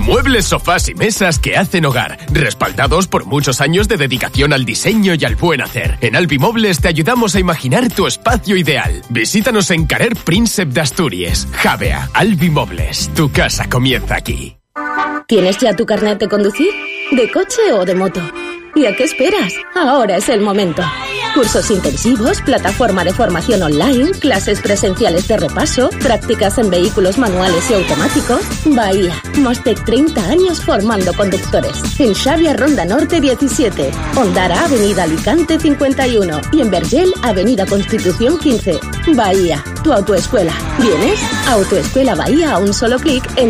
Muebles, sofás y mesas que hacen hogar, respaldados por muchos años de dedicación al diseño y al buen hacer. En Albimuebles te ayudamos a imaginar tu espacio ideal. Visítanos en Carrer Príncep de Asturias. Javea, Albimuebles, tu casa comienza aquí. ¿Tienes ya tu carnet de conducir? ¿De coche o de moto? ¿Y a qué esperas? Ahora es el momento. Cursos intensivos, plataforma de formación online, clases presenciales de repaso, prácticas en vehículos manuales y automáticos. Bahía, más de 30 años formando conductores. En Xavia, Ronda Norte 17. Ondara, Avenida Alicante 51. Y en Vergel, Avenida Constitución 15. Bahía, tu autoescuela. ¿Vienes? Autoescuela Bahía a un solo clic en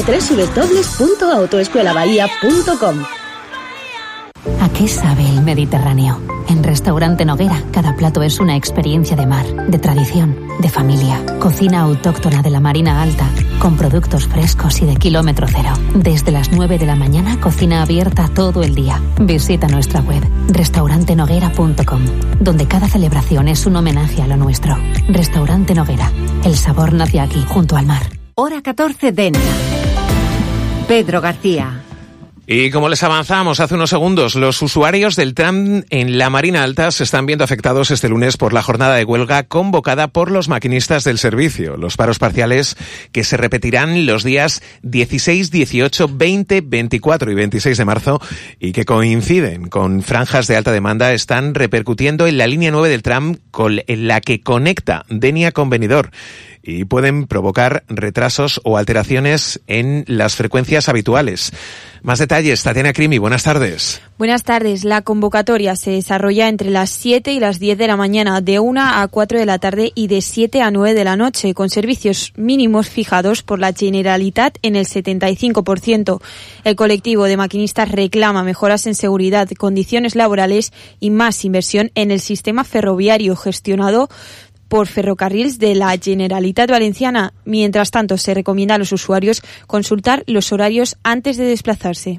www.autoescuelabahía.com. ¿A qué sabe el Mediterráneo? En Restaurante Noguera, cada plato es una experiencia de mar, de tradición, de familia. Cocina autóctona de la Marina Alta, con productos frescos y de kilómetro cero. Desde las 9 de la mañana, cocina abierta todo el día. Visita nuestra web, restaurantenoguera.com, donde cada celebración es un homenaje a lo nuestro. Restaurante Noguera, el sabor nace aquí, junto al mar. Hora 14, Denia. Pedro García. Y como les avanzamos hace unos segundos, los usuarios del tram en la Marina Alta se están viendo afectados este lunes por la jornada de huelga convocada por los maquinistas del servicio. Los paros parciales que se repetirán los días 16, 18, 20, 24 y 26 de marzo y que coinciden con franjas de alta demanda están repercutiendo en la línea 9 del tram en la que conecta Denia con Benidorm y pueden provocar retrasos o alteraciones en las frecuencias habituales. Más detalles, Tatiana Crimi, buenas tardes. Buenas tardes. La convocatoria se desarrolla entre las 7 y las 10 de la mañana, de 1 a 4 de la tarde y de 7 a 9 de la noche, con servicios mínimos fijados por la Generalitat en el 75%. El colectivo de maquinistas reclama mejoras en seguridad, condiciones laborales y más inversión en el sistema ferroviario gestionado por Ferrocarrils de la Generalitat Valenciana. Mientras tanto, se recomienda a los usuarios consultar los horarios antes de desplazarse.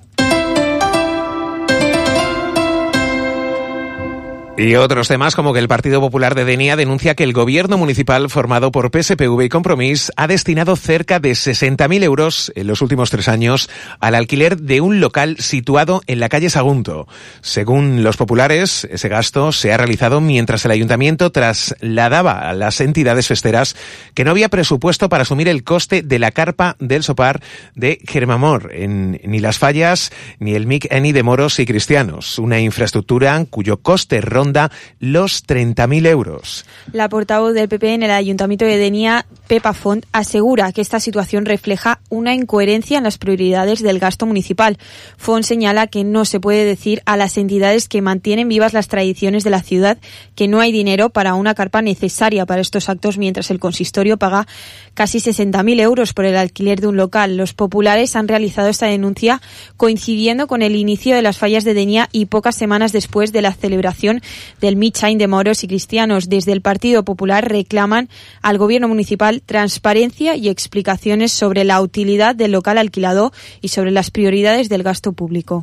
Y otros temas, como que el Partido Popular de Denia denuncia que el gobierno municipal formado por PSPV y Compromís ha destinado cerca de 60.000 euros en los últimos 3 años al alquiler de un local situado en la calle Sagunto. Según los populares, ese gasto se ha realizado mientras el ayuntamiento trasladaba a las entidades festeras que no había presupuesto para asumir el coste de la carpa del Sopar de Germamor, ni Las Fallas ni el MIC ENI de moros y cristianos, una infraestructura cuyo coste ronda los 30.000 euros. La portavoz del PP en el Ayuntamiento de Denia, Pepa Font, asegura que esta situación refleja una incoherencia en las prioridades del gasto municipal. Font señala que no se puede decir a las entidades que mantienen vivas las tradiciones de la ciudad que no hay dinero para una carpa necesaria para estos actos, mientras el consistorio paga casi 60.000 euros por el alquiler de un local. Los populares han realizado esta denuncia coincidiendo con el inicio de las fallas de Denia y pocas semanas después de la celebración del Mitjain de moros y cristianos. Desde el Partido Popular reclaman al gobierno municipal transparencia y explicaciones sobre la utilidad del local alquilado y sobre las prioridades del gasto público.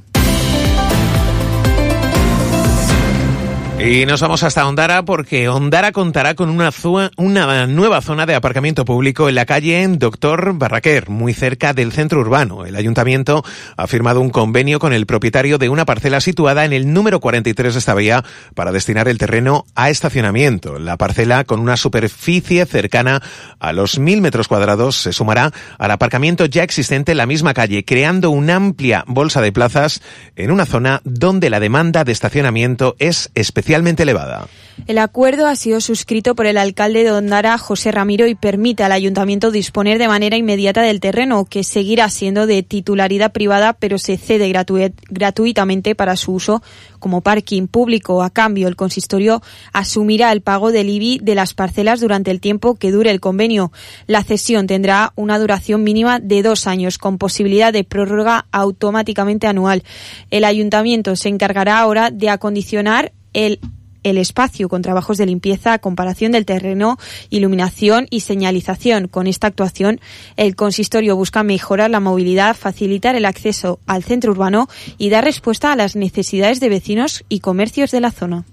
Y nos vamos hasta Ondara porque Ondara contará con una nueva zona de aparcamiento público en la calle Doctor Barraquer, muy cerca del centro urbano. El ayuntamiento ha firmado un convenio con el propietario de una parcela situada en el número 43 de esta vía para destinar el terreno a estacionamiento. La parcela, con una superficie cercana a los 1.000 metros cuadrados, se sumará al aparcamiento ya existente en la misma calle, creando una amplia bolsa de plazas en una zona donde la demanda de estacionamiento es especialmente elevada. El acuerdo ha sido suscrito por el alcalde de Ondara, José Ramiro, y permite al ayuntamiento disponer de manera inmediata del terreno, que seguirá siendo de titularidad privada, pero se cede gratuitamente para su uso como parking público. A cambio, el consistorio asumirá el pago del IBI de las parcelas durante el tiempo que dure el convenio. La cesión tendrá una duración mínima de 2 años, con posibilidad de prórroga automáticamente anual. El ayuntamiento se encargará ahora de acondicionar el espacio con trabajos de limpieza, comparación del terreno, iluminación y señalización. Con esta actuación, el consistorio busca mejorar la movilidad, facilitar el acceso al centro urbano y dar respuesta a las necesidades de vecinos y comercios de la zona.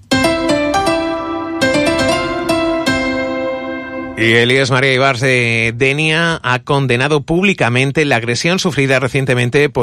Y Elías María Ibars de Denia ha condenado públicamente la agresión sufrida recientemente por